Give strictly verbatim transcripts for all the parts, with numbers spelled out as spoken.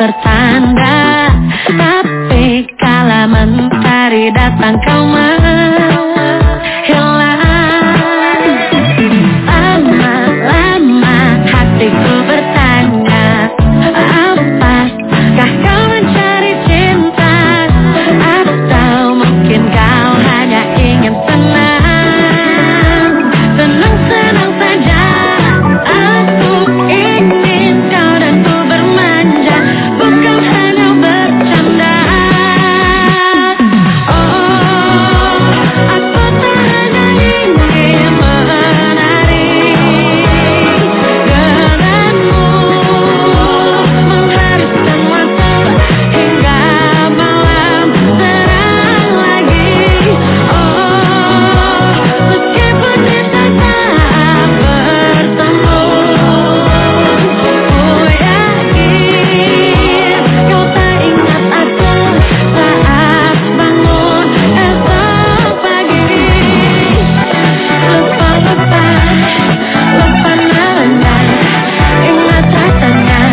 pertanda, tapi kala mentari datang kau menghilang. Lama-lama hatiku bertanya, apakah kau mencari cinta, atau mungkin kau hanya ingin senang, senang-senang saja. Aku ingin kau dan ku bermanja, bukan hanya bercanda. Oh, aku tak hanya ingin menari denganmu, mengharuskan waktu hingga malam terang lagi. Oh, meskipun kita tak bertemu, ku yakin kau tak ingat aku saat bangun esok pagi. Lupa-lupa, lupa namanya, ingat rasanya.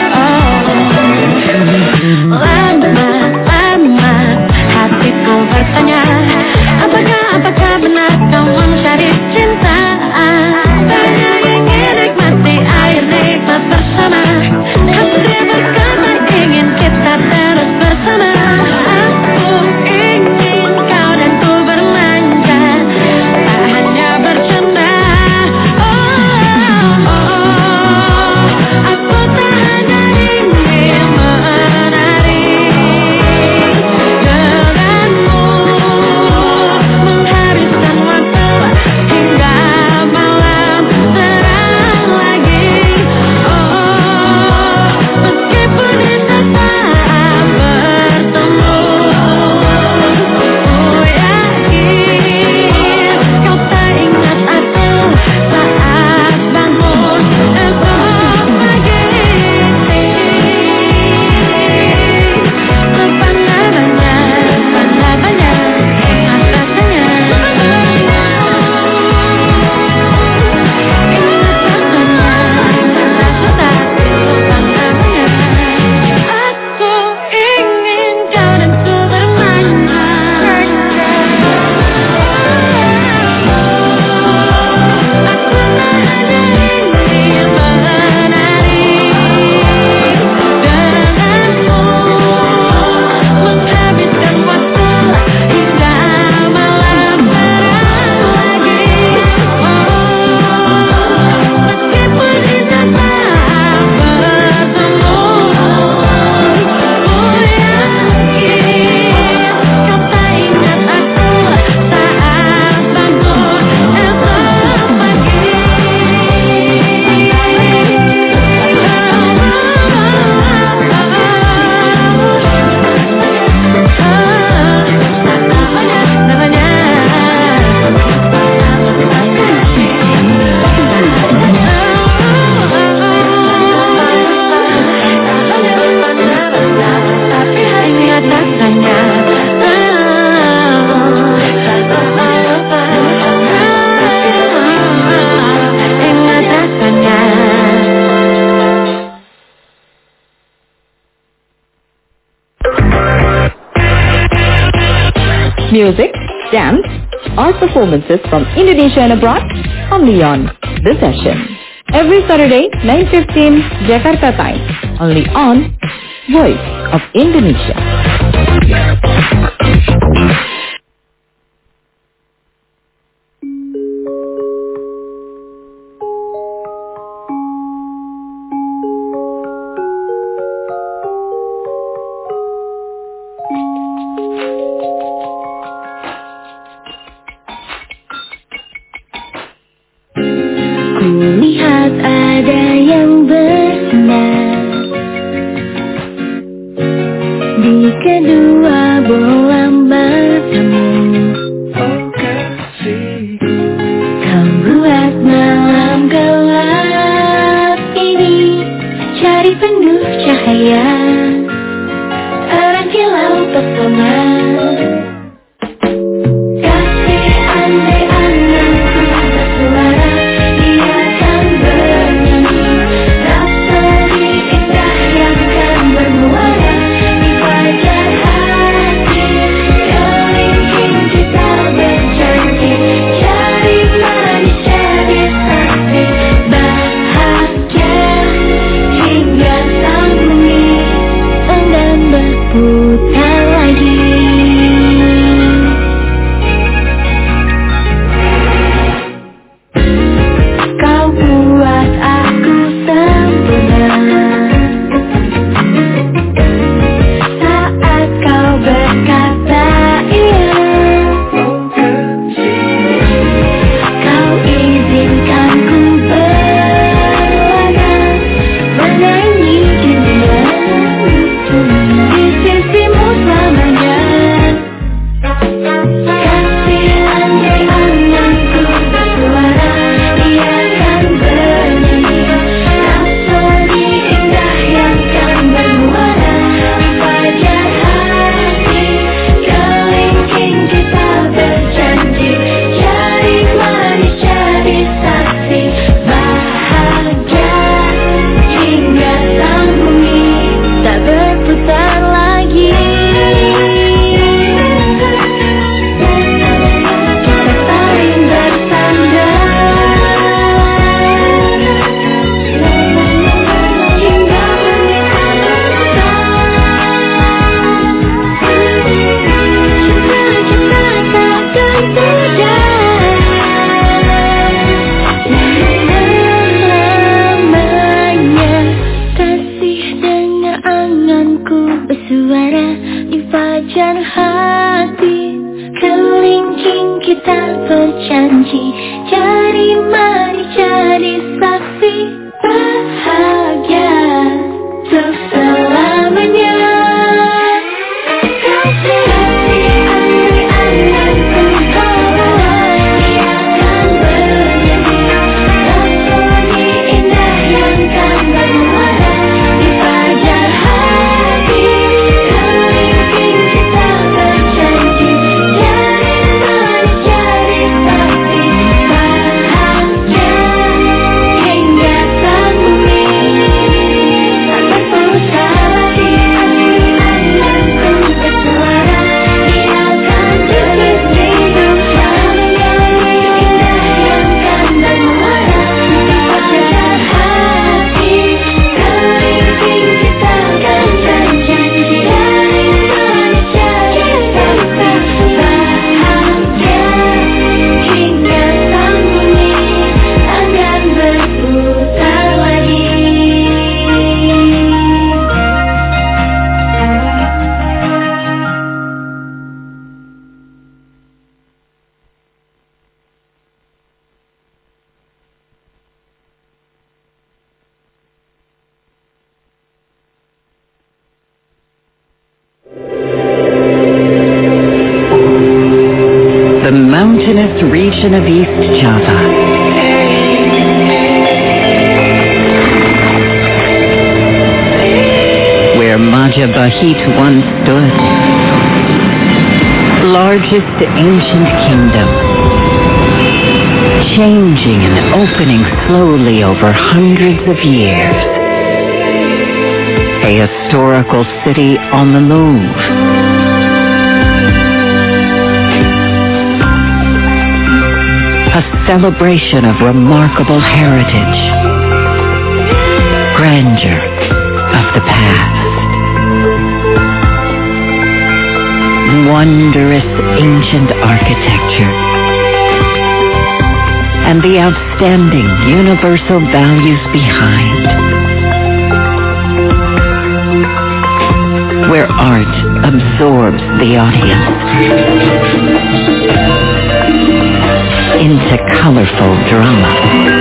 Oh, lama-lama hatiku bertanya, apakah, apakah benar kau mencari cinta? Hanya ingin nikmati air nikmat bersama, hati berkata ingin kita terus bersama. Aku ingin kau dan ku bermanja, tak hanya bercanda. Oh, oh, aku tak hanya ingin menari denganmu, mengharuskan waktu hingga malam terang lagi. Oh, meskipun kita tak bertemu, ku yakin kau tak ingat aku saat bangun esok pagi. Lupa namanya, lupa namanya, ingat rasanya. Ingat rasanya, rasa lupa namanya. Aku ingin kau dan ku bermanja. Aku tak hanya ingin menari denganmu, menghabiskan waktu hingga malam terang lagi. Oh, meskipun kita tak bertemu, ku yakin kau tak ingat aku saat bangun esok pagi. Tapi ingat rasanya. Ingat rasanya. Music, dance, or performances from Indonesia and abroad, only on The Session. Every Saturday, nine fifteen Jakarta time, only on Voice of Indonesia. Kulihat ada yang bersinar di kedua bola matamu. Kau buat malam gelap ini cari penuh cahaya, terang kilau pesona. Kasih andai anganku bersuara, dia kan bernyanyi rhapsodi indah yang kan bermu. kita berjanji, jadi mari jadi saksi bahagia untuk selamanya. Mountainous region of East Java. Where Majapahit once stood, largest ancient kingdom, changing and opening slowly over hundreds of years. A historical city on the move. A celebration of remarkable heritage, grandeur of the past, wondrous ancient architecture, and the outstanding universal values behind, where art absorbs the audience into colorful drama.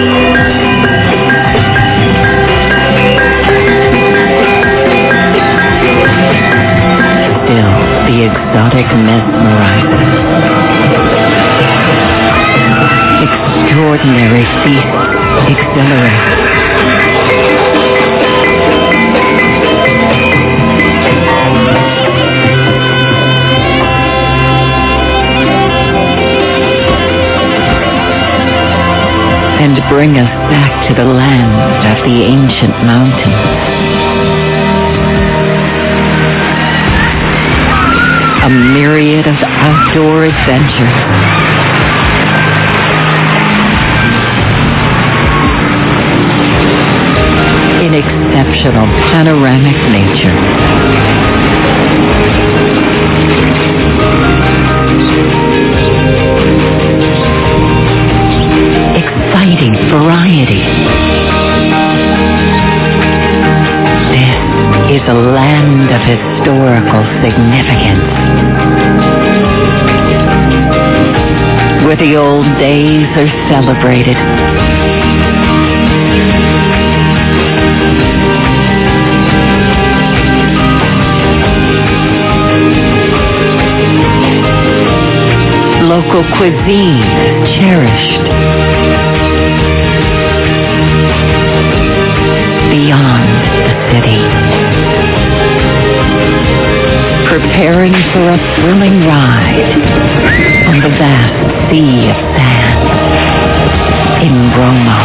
Still, the exotic mesmerizes. Extraordinary feasts exhilarate. And bring us back to the land of the ancient mountains. A myriad of outdoor adventures. In exceptional panoramic nature. Exciting variety. This is a land of historical significance, where the old days are celebrated. Local cuisine is cherished. Beyond the city, preparing for a thrilling ride on the vast sea of sand in Bromo,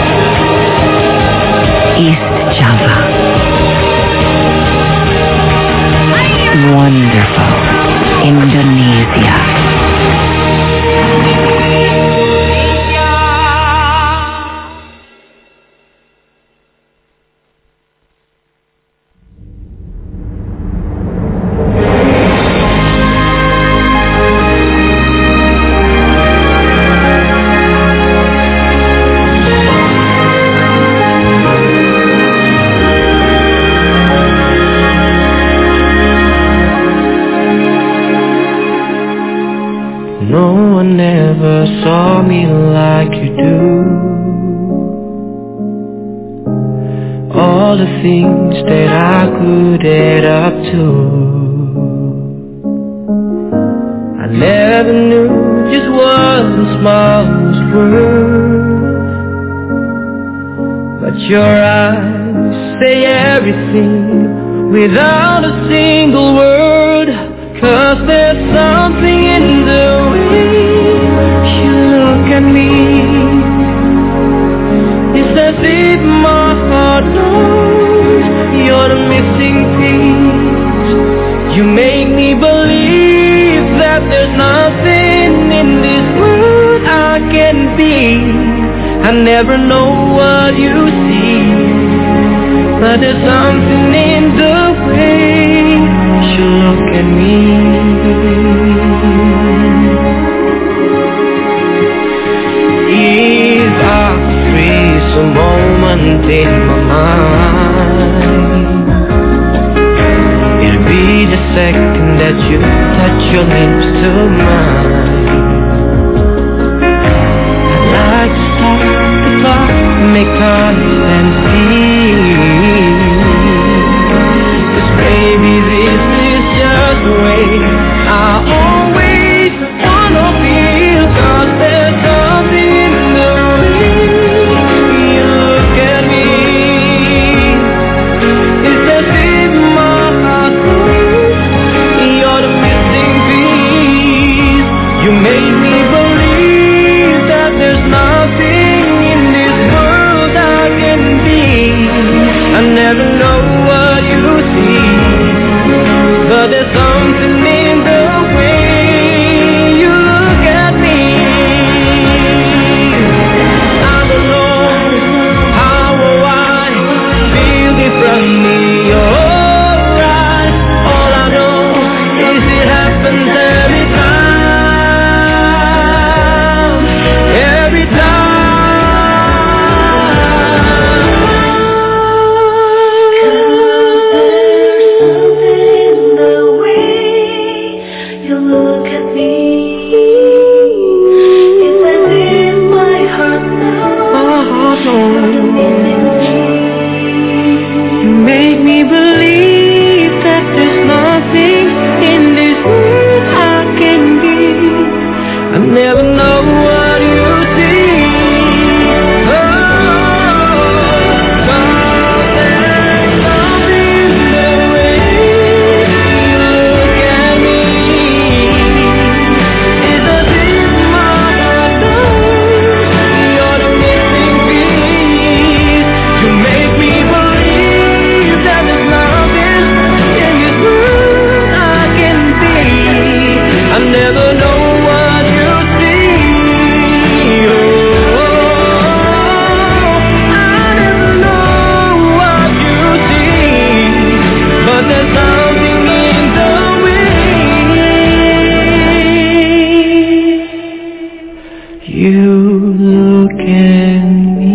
East Java. Wonderful Indonesia. never saw me like you do. All the things that I could add up to, I never knew just what the smile was worth. But your eyes say everything without a single word. 'Cause there's something in the way you look at me. It's as if my heart knows you're the missing piece. You make me believe that there's nothing in this world I can be. I never know what you see, but there's something in the way you look at me. If I freeze a moment in my mind, it'll be the second that you touch your lips to mine. I'd like to stop the clock, make time and see. 'Cause baby, this is just the way I always wanna feel. 'Cause there's something in the way you look at me. It's as if my heart knows you're the missing piece. You made me believe that there's nothing in this world I can be. I never know what you see, but there's something in the way you look at me. I don't know how or why, feel differently in your eyes. All I know is it happens every time, every time. You make me believe that there's nothing in this world I can give. I never know what you see. Oh, 'cause there's something in the way you look at me. It's as if my heart knows you're the missing piece. You make me believe that there's nothing in this world I can be. I never know what you see. Oh, I never know what you see, but there's something in the way you look at me.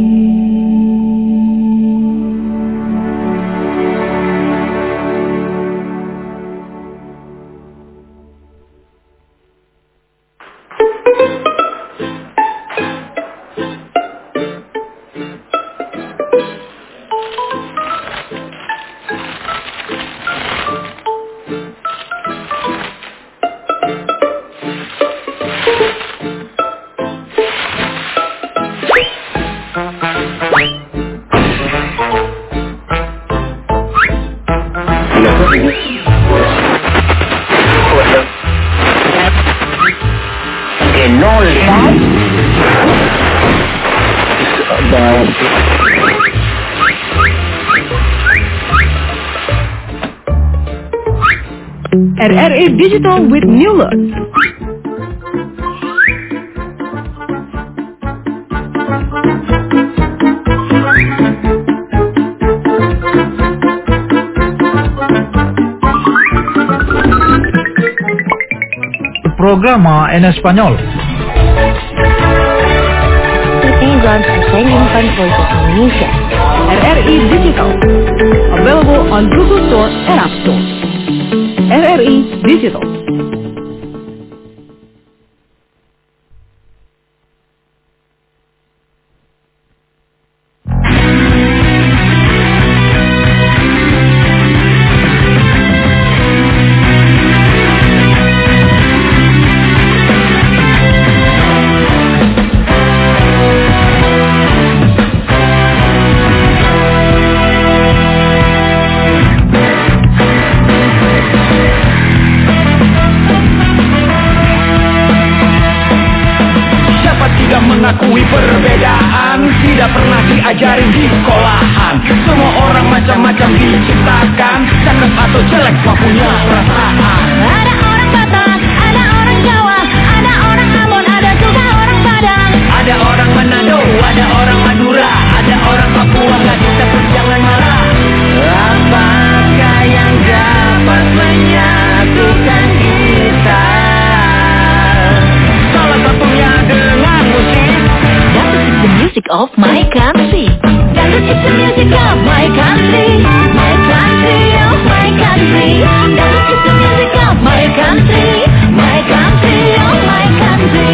Que no le R R A Digital with new look. Programa en español. Nederlands uitzending van Voice of Indonesia. R R I Digital. Available on Google Store and App Store. R R I Digital. mengakui perbedaan tidak pernah diajarin di sekolahan. Semua orang macam-macam diciptakan, cakep atau jelek semua punya perasaan. Ada orang Batak, ada orang Jawa, ada orang Ambon, ada juga orang Padang. Ada orang Manado, ada orang Madura, ada orang Papua, gak disebut jangan marah. Apakah yang dapat menyatukan kita? Salah satunya dengan musik. Dangdut is the music of my country. Dangdut is the music of my country, my country, oh my country. Dangdut is the music of my country, my country, oh my country.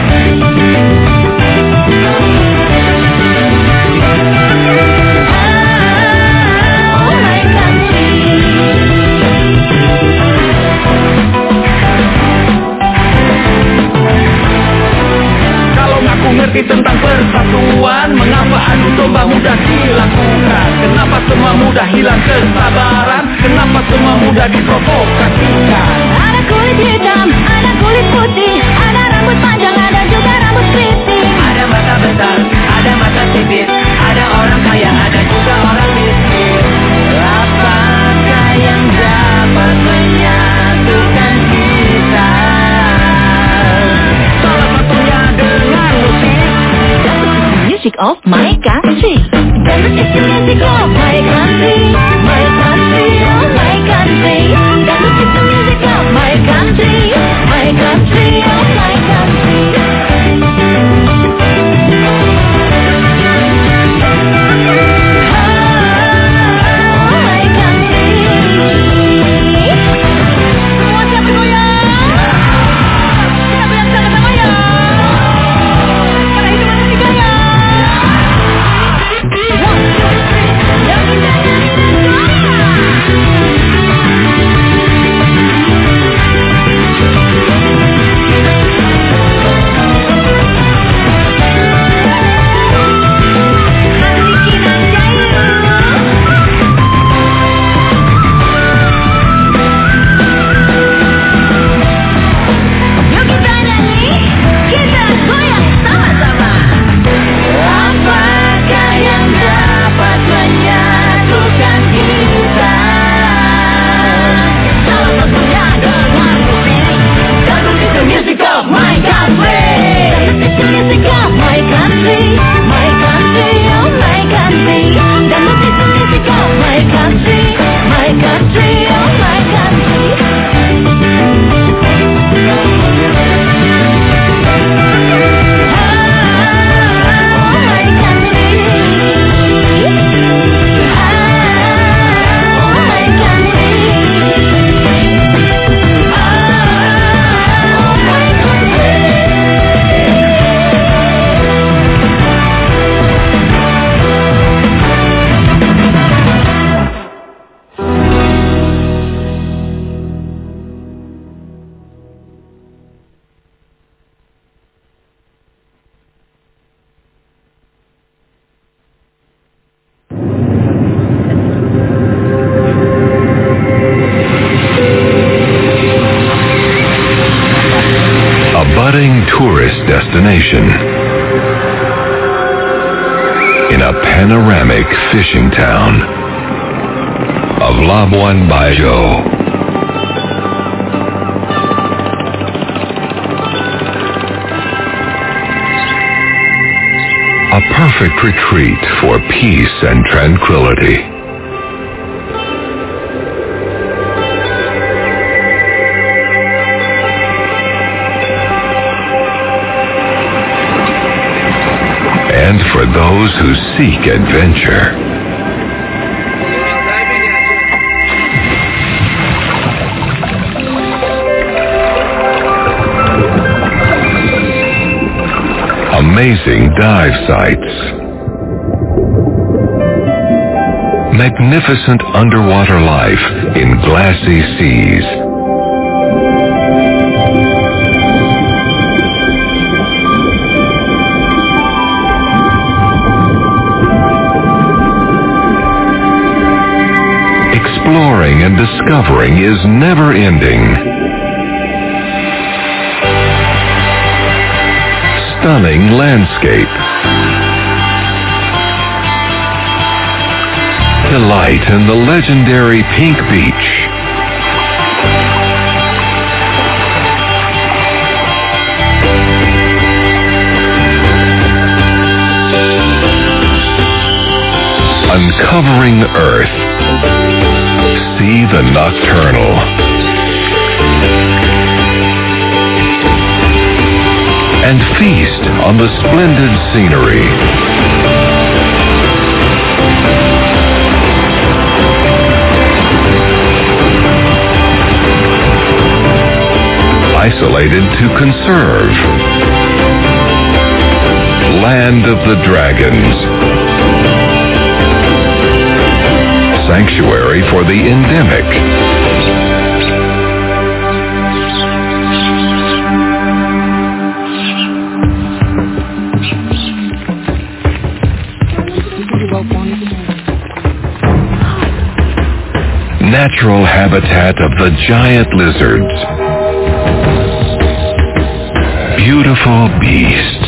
Ngerti tentang persatuan, mengapa adu domba mudah dilakukan? Kenapa semua mudah hilang kesabaran? Kenapa semua mudah diprovokasikan? Ada kulit hitam, ada kulit putih, ada rambut panjang, ada juga rambut keriting. Ada mata besar, ada mata sipit, ada orang kaya, ada juga orang miskin. Apakah yang dapat menyatukan kita? Salah satunya dengan musik. Music of my country. Dangdut is the music of my country, my country, oh my country. Dangdut is the music of my country, my country, oh my country. Destination in a panoramic fishing town of Labuan Bajo. A perfect retreat for peace and tranquility. And for those who seek adventure. Amazing dive sites. Magnificent underwater life in glassy seas. Exploring and discovering is never ending. stunning landscape. Delight in the legendary Pink Beach. Uncovering Earth. See the nocturnal. And feast on the splendid scenery. Isolated to conserve. Land of the Dragons. Sanctuary for the endemic. Natural habitat of the giant lizards. Beautiful beasts.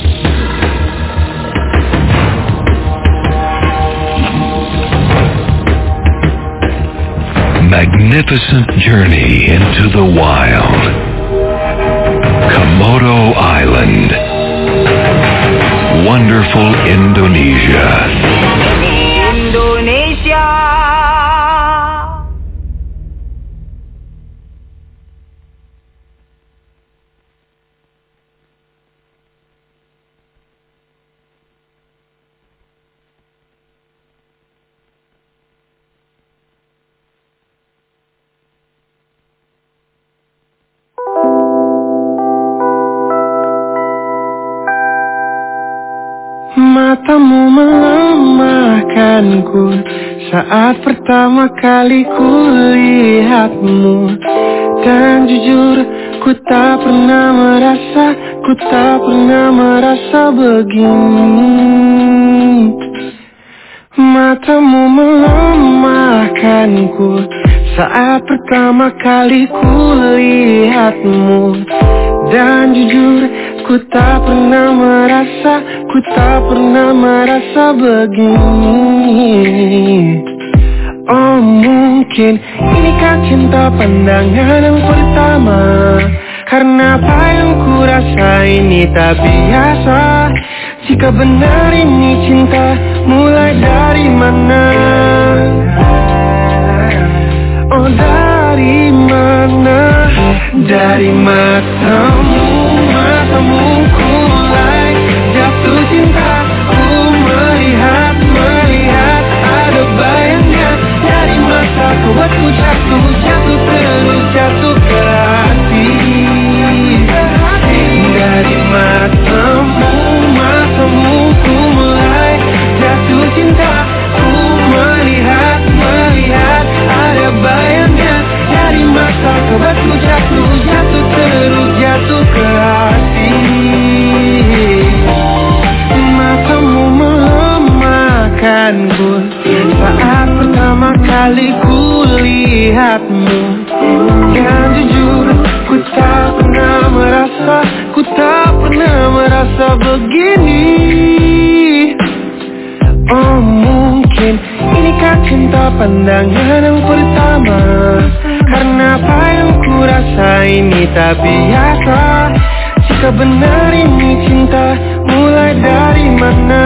Magnificent journey into the wild. Komodo Island. Wonderful Indonesia. Indonesia. Matamu melemahkanku saat pertama kali ku lihatmu. Dan jujur ku tak pernah merasa, ku tak pernah merasa begini. Matamu melemahkanku saat pertama kali ku lihatmu. Dan jujur ku tak pernah merasa, ku tak pernah merasa begini. Oh mungkin inikah cinta pandangan yang pertama, karena apa yang ku rasa ini tak biasa. Jika benar ini cinta, mulai dari mana? Oh dari mana? Dari matamu, matamu ku mulai jatuh cinta. Ku melihat, melihat ada bayangnya. Dari mataku buatku jatuh, jatuh terus jatuh ke hati. Dari matamu, matamu ku mulai jatuh cinta. Ku melihat, melihat ada bayangnya. Dari mataku buatku jatuh, jatuh terus jatuh ke hati. Matamu melemahkanku saat pertama kali ku lihatmu. Dan jujur ku tak pernah merasa, ku tak pernah merasa begini. Oh mungkin inikah cinta pandangan yang pertama, karena apa yang ku rasa ini tak biasa. Jika benar ini cinta, mulai dari mana?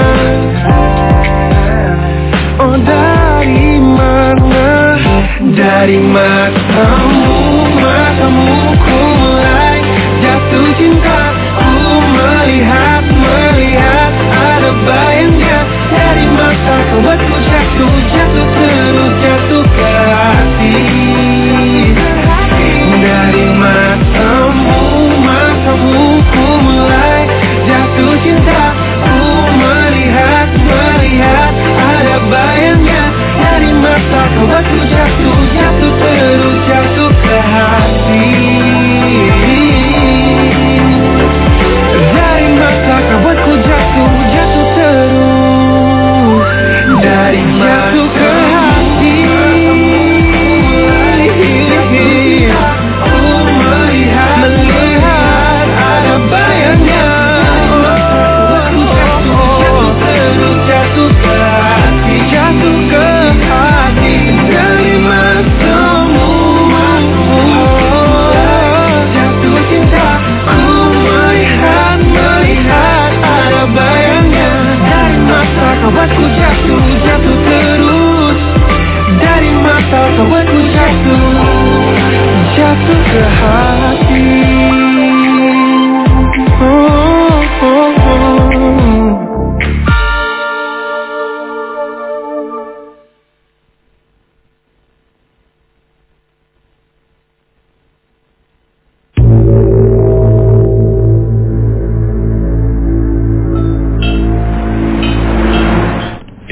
Oh dari mana? Dari matamu, matamu ku mulai jatuh cinta. Ku melihat, melihat ada bayangnya. Dari mataku buatku jatuh, jatuh terus jatuh ke hati. Dari matamu, matamu ku mulai jatuh cinta. Ku melihat, melihat ada bayangnya. Dari mataku buatku jatuh, jatuh terus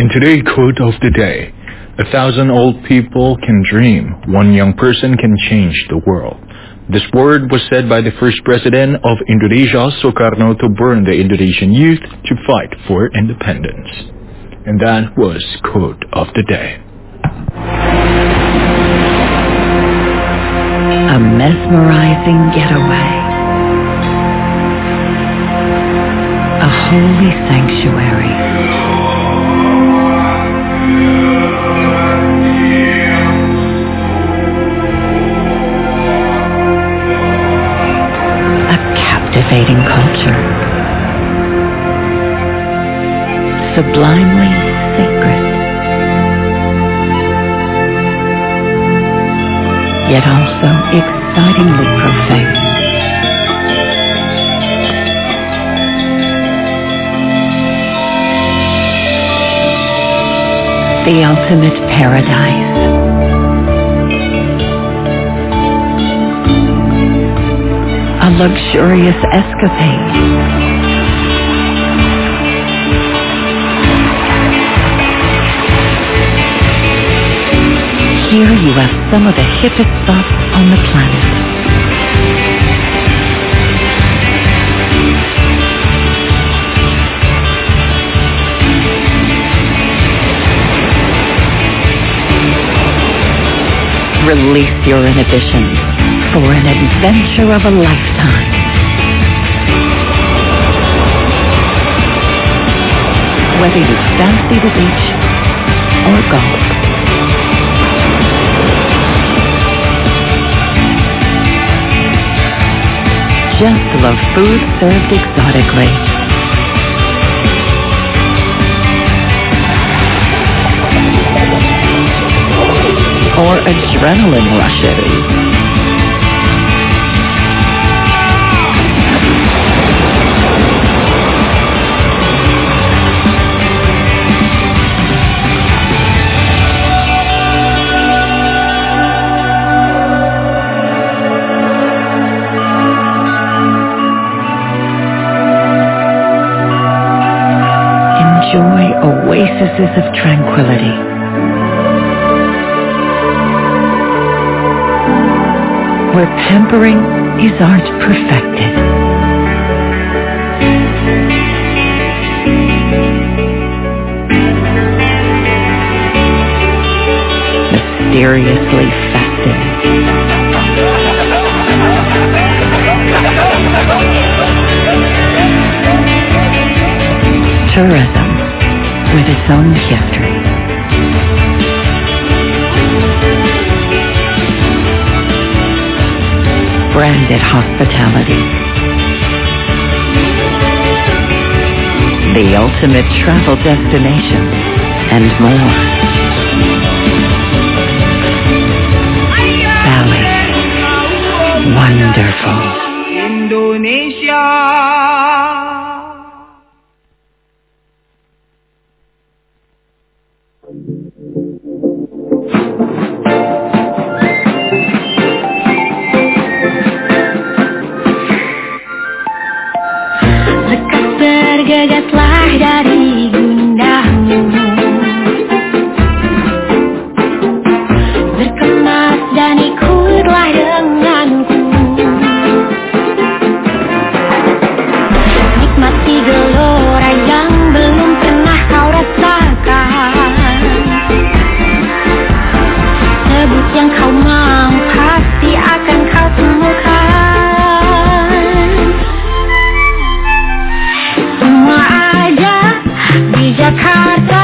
And today, quote of the day: a thousand old people can dream, one young person can change the world. This word was said by the first president of Indonesia, Sukarno, to burn the Indonesian youth to fight for independence. And that was quote of the day. A mesmerizing getaway. A holy sanctuary. Captivating culture, sublimely sacred, yet also excitingly profane. The ultimate paradise. A luxurious escapade. Here you have some of the hippest spots on the planet. Release your inhibitions for an adventure of a lifetime. Whether you fancy the beach or golf, just love food served exotically. Or adrenaline rushes. Enjoy oases of tranquility. Where pampering is art perfected. Mysteriously festive. Tourism with its own history. Branded hospitality. The ultimate travel destination and more. Bali. Wonderful. Indonesia. Bergegaslah dari gundahmu, berkemas dan ikutlah denganku, nikmati gelora yang belum pernah kau rasakan. Sebut yang kau mau, pasti akan kau temukan. Jakarta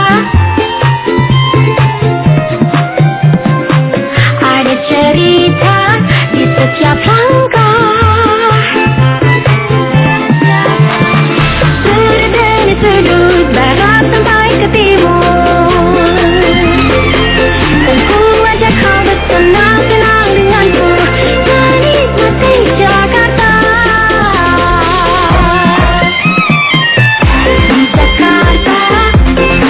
ada cerita di setiap langkah. Berdiri sudut barat sampai ke timur, dan ku ajak kau bersenang-senang denganku, menikmati Jakarta. Di Jakarta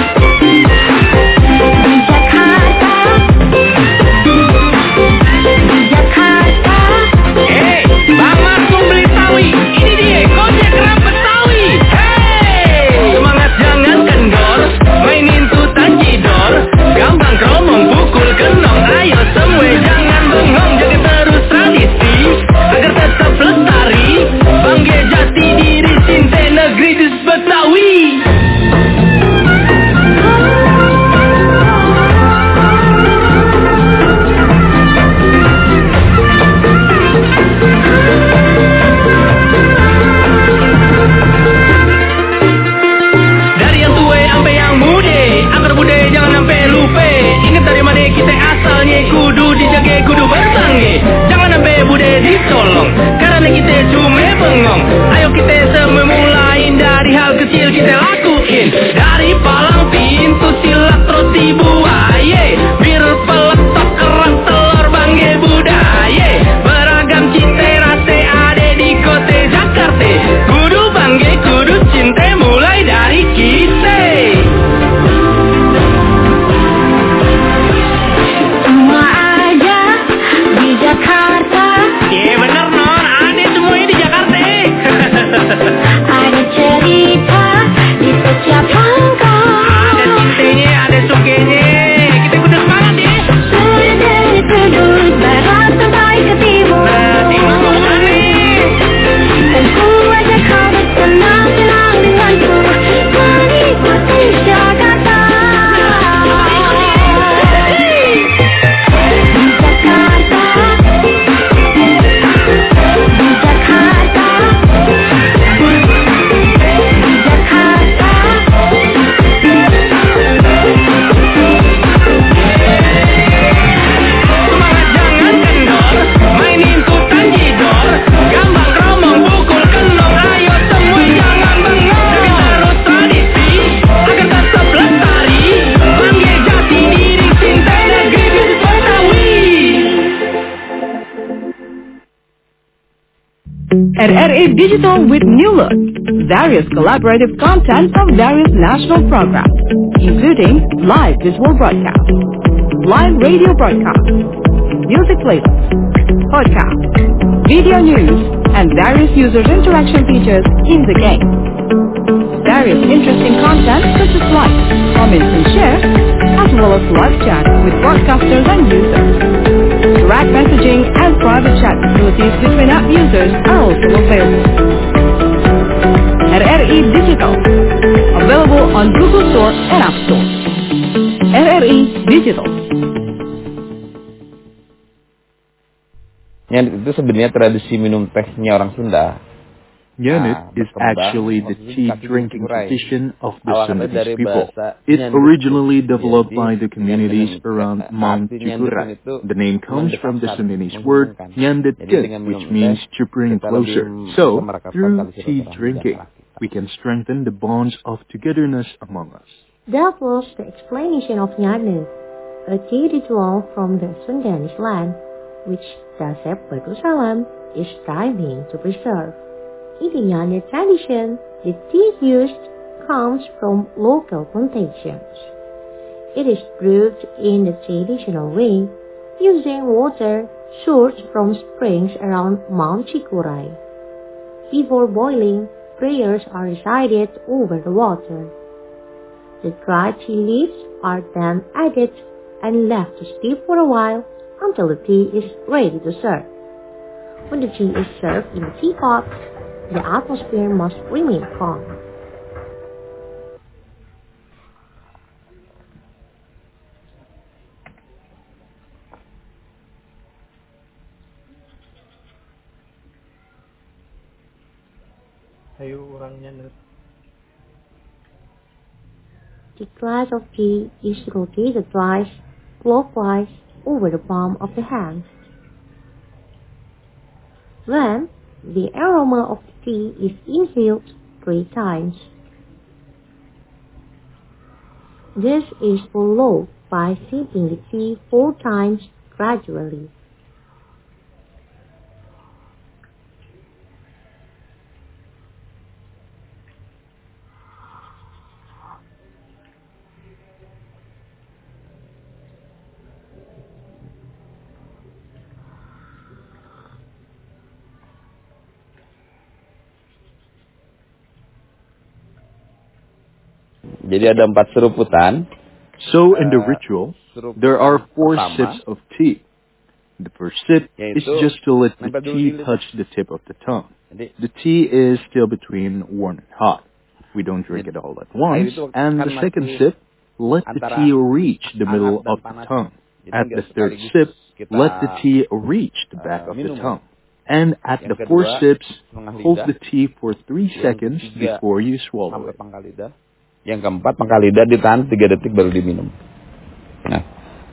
R R A Digital with new look. Various collaborative content from various national programs, including live visual broadcast, live radio broadcast, music playlists, podcast, video news, and various user interaction features in the game. Various interesting content such as likes, comments, and shares, as well as live chat with broadcasters and users. Direct messaging and private chat facilities between app users are also available. R R A Digital, available on Google Store and App Store. R R A Digital. Yang itu sebenarnya tradisi minum tehnya orang Sunda. Nyanit is actually the tea drinking tradition of the Sundanese people. It originally developed by the communities around Mount Cikuray. The name comes from the Sundanese word nyandit, which means to bring closer. So, through tea drinking, we can strengthen the bonds of togetherness among us. That was the explanation of nyandit, a tea ritual from the Sundanese land, which Dasep Darussalam is striving to preserve. In the Nyandit tradition, the tea used comes from local plantations. It is brewed in the traditional way, using water sourced from springs around Mount Cikuray. Before boiling, prayers are recited over the water. The dried tea leaves are then added and left to steep for a while until the tea is ready to serve. When the tea is served in a teapot, the atmosphere must remain calm. Ayo orangnya nih. The glass of tea is rotated twice, clockwise, over the palm of the hand. Then, the aroma of the tea is inhaled three times. This is followed by sipping the tea four times gradually. Jadi ada empat seruputan. So in the ritual, there are four sips of tea. The first sip is just to let the tea touch the tip of the tongue. The tea is still between warm and hot. We don't drink it all at once. And the second sip, let the tea reach the middle of the tongue. At the third sip, let the tea reach the back of the tongue. And at the fourth sips, hold the tea for three seconds before you swallow it. Yang keempat, pangkal lidah ditahan tiga detik baru diminum. Nah.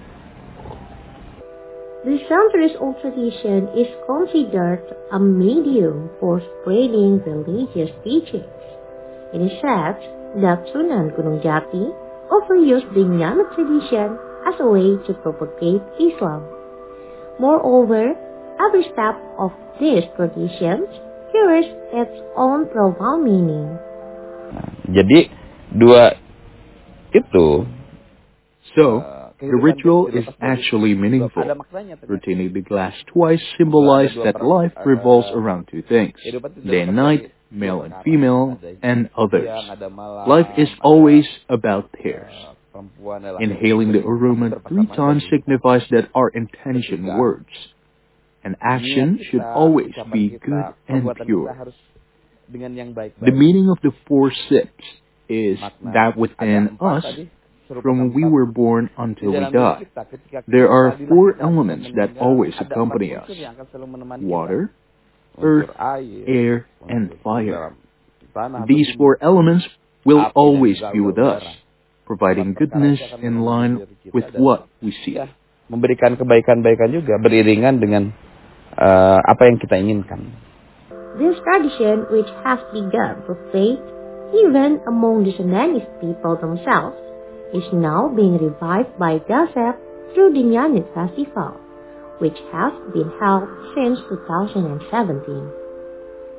The Sundanese old tradition is considered a medium for spreading religious teachings. It is said that Sunan Gunung Jati also used the Nyandit tradition as a way to propagate Islam. Moreover, every step of these traditions carries its own profound meaning. Nah, jadi dua itu. So, the ritual is actually meaningful. Rotating the glass twice symbolizes that life revolves around two things, day and night, male and female, and others. Life is always about pairs. Inhaling the aroma three times signifies that our intention words. And action should always be good and pure. The meaning of the four sips is that within us, from we were born until we die, there are four elements that always accompany us: water, earth, air, and fire. These four elements will always be with us, providing goodness in line with what we see. Memberikan kebaikan-baikan juga beriringan dengan uh, apa yang kita inginkan. This tradition, which has begun to fade even among the Sundanese people themselves, is now being revived by Dasep through the Nyandit Festival, which has been held since two thousand seventeen.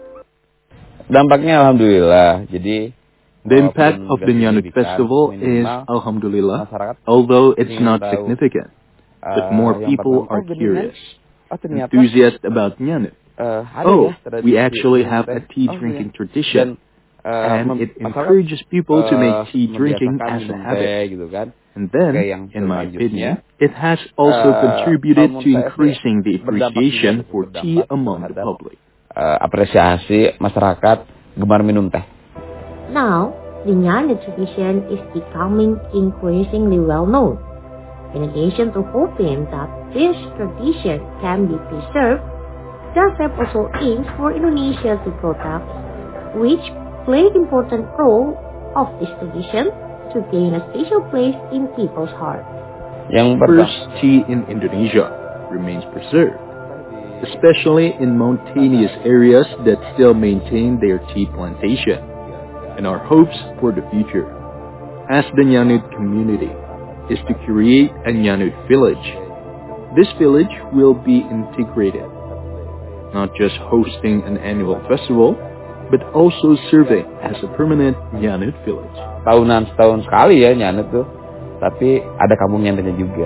Dampaknya alhamdulillah. Jadi the impact of the Nyanud Festival is, alhamdulillah, although it's not significant, but more people are curious, enthusiastic about Nyanud. Oh, we actually have a tea drinking tradition, and it encourages people to make tea drinking as a habit. And then, in my opinion, it has also contributed to increasing the appreciation for tea among the public. Apresiasi masyarakat gemar minum teh. Now, the Nyanud tradition is becoming increasingly well known. In addition to hoping that this tradition can be preserved, DASEP also aims for Indonesia to protect, which play an important role of this tradition to gain a special place in people's hearts. Yang first, tea in Indonesia remains preserved, especially in mountainous areas that still maintain their tea plantation, and our hopes for the future, as the Nyanud community, is to create a Nyanud village. This village will be integrated, not just hosting an annual festival, but also serving as a permanent Nyanud village. Tahunan setahun sekali ya Nyanud tuh, tapi ada kampung Nyanudnya juga.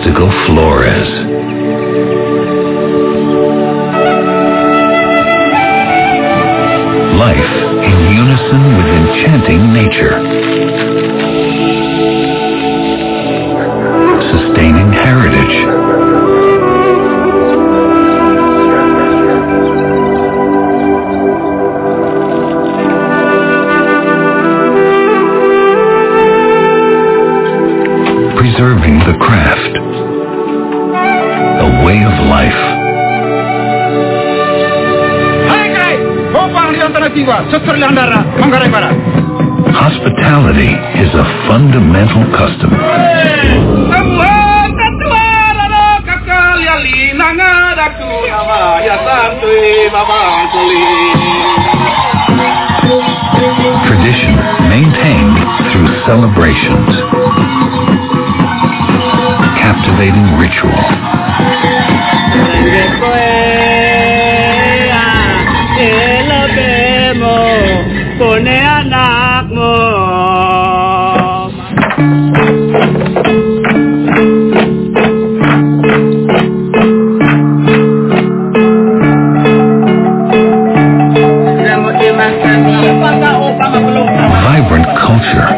mystical Flores. Life in unison with enchanting nature. Sustaining heritage. Preserving the craft. A way of life. Hospitality is a fundamental custom. Tradition maintained through celebrations. Captivating ritual. Vibrant culture.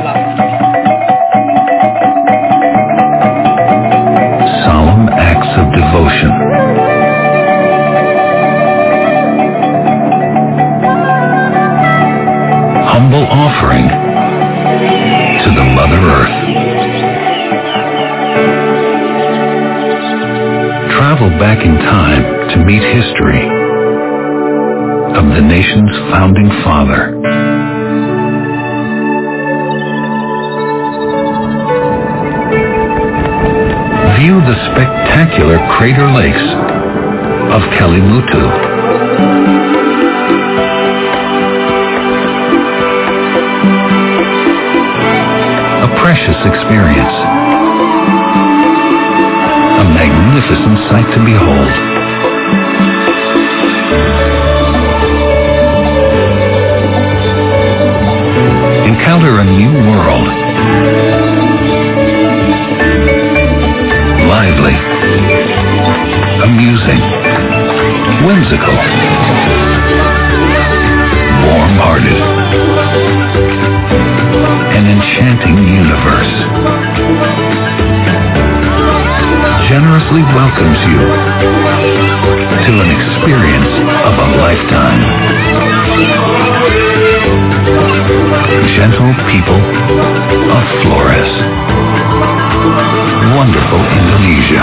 Solemn acts of devotion. Humble offering to the Mother Earth. Travel back in time to meet history of the nation's founding father. View the spectacular crater lakes of Kelimutu. A precious experience. A magnificent sight to behold. Encounter a new world. Lively, amusing, whimsical, warm-hearted, an enchanting universe. Generously welcomes you to an experience of a lifetime. Gentle people of Flores. Wonderful Indonesia.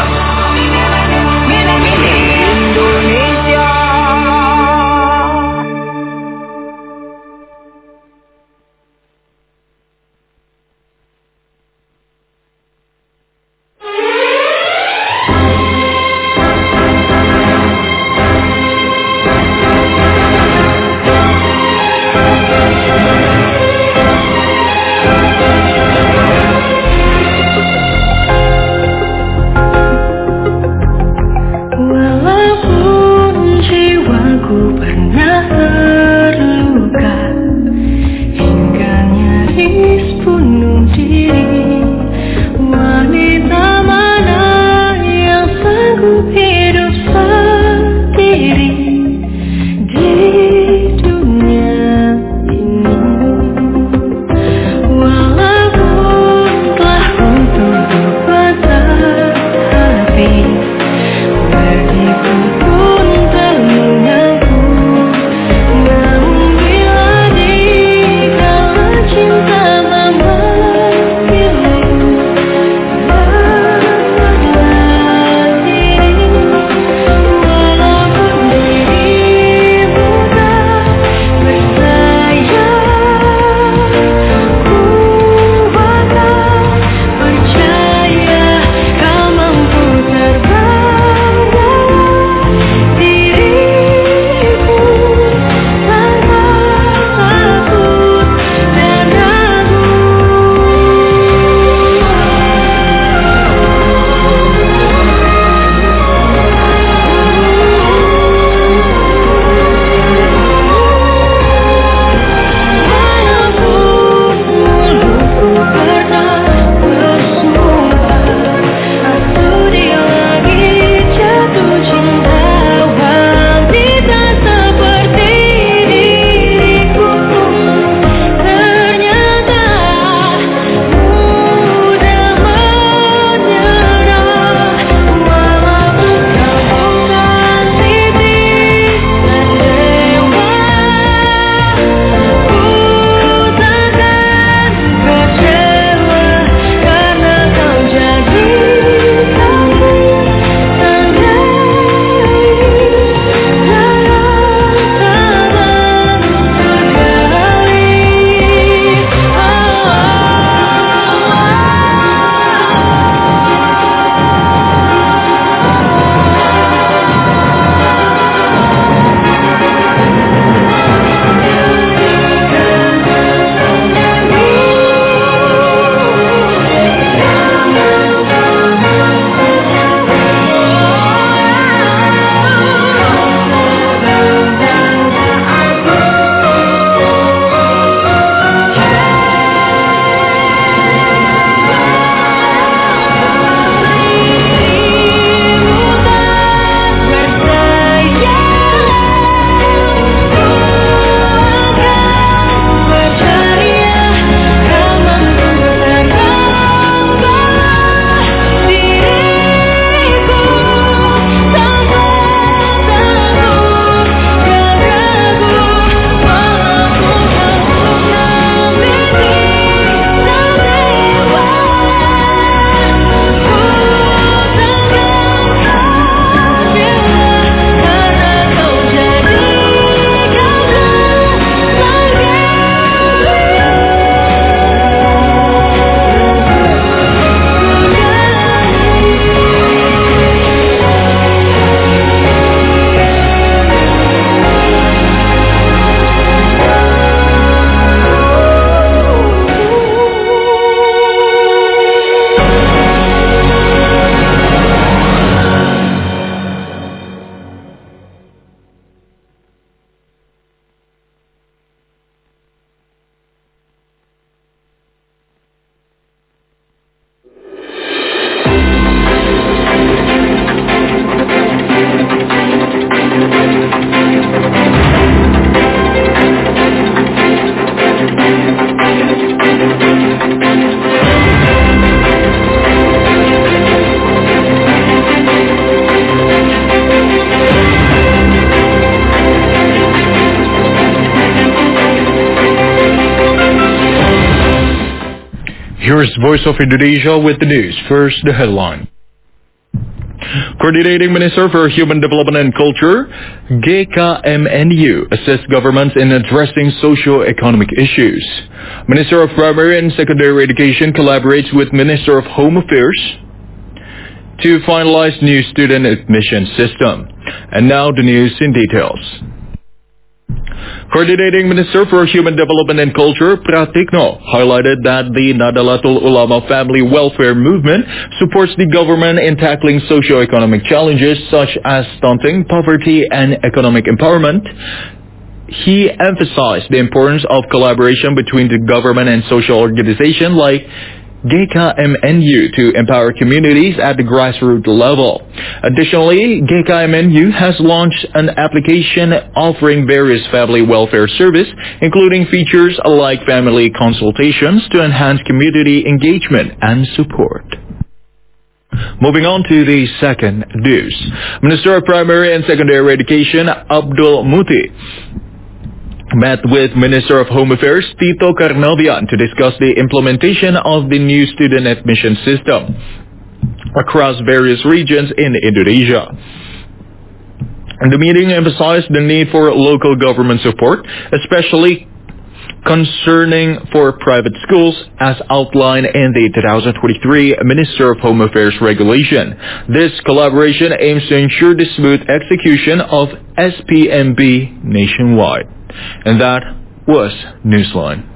Here's Voice of Indonesia with the news. First, the headline. Coordinating Minister for Human Development and Culture, G K M N U, assists governments in addressing socio-economic issues. Minister of Primary and Secondary Education collaborates with Minister of Home Affairs to finalize new student admission system. And now the news in details. Coordinating Minister for Human Development and Culture, Pratikno, highlighted that the Nahdlatul Ulama Family Welfare Movement supports the government in tackling socio-economic challenges such as stunting, poverty, and economic empowerment. He emphasized the importance of collaboration between the government and social organizations like G K M N U to empower communities at the grassroots level. Additionally, G K M N U has launched an application offering various family welfare services, including features like family consultations to enhance community engagement and support. Moving on to the second news. Minister of Primary and Secondary Education, Abdul Muti, met with Minister of Home Affairs Tito Karnavian to discuss the implementation of the new student admission system across various regions in Indonesia. And the meeting emphasized the need for local government support, especially concerning for private schools as outlined in the two thousand twenty-three Minister of Home Affairs regulation. This collaboration aims to ensure the smooth execution of S P M B nationwide. And that was Newsline.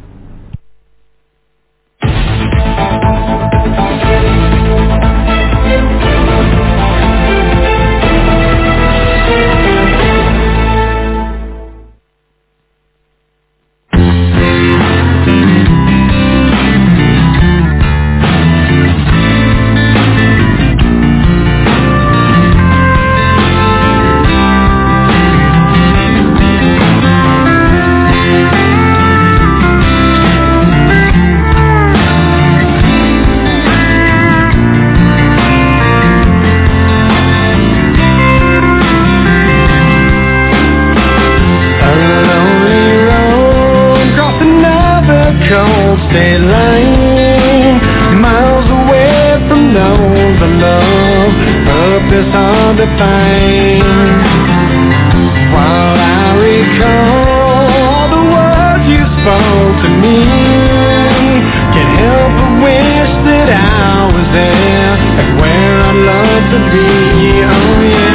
State line, miles away from those I love, up is hard to find. While I recall the words you spoke to me, can't help but wish that I was there, and where I'd love to be. Oh yeah.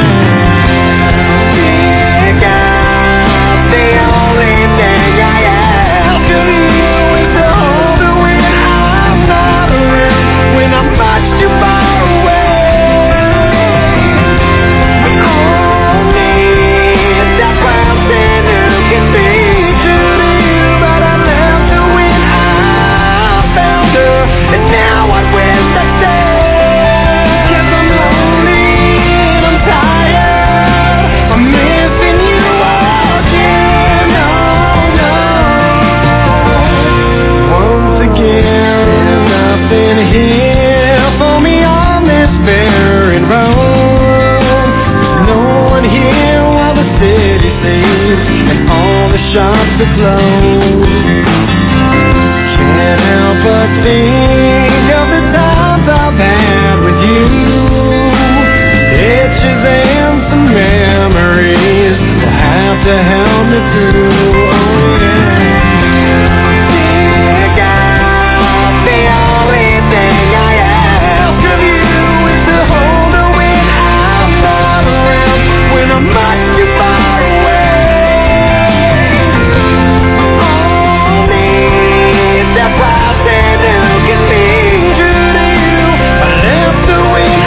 Pick up the only thing I have to you. Shops are closed.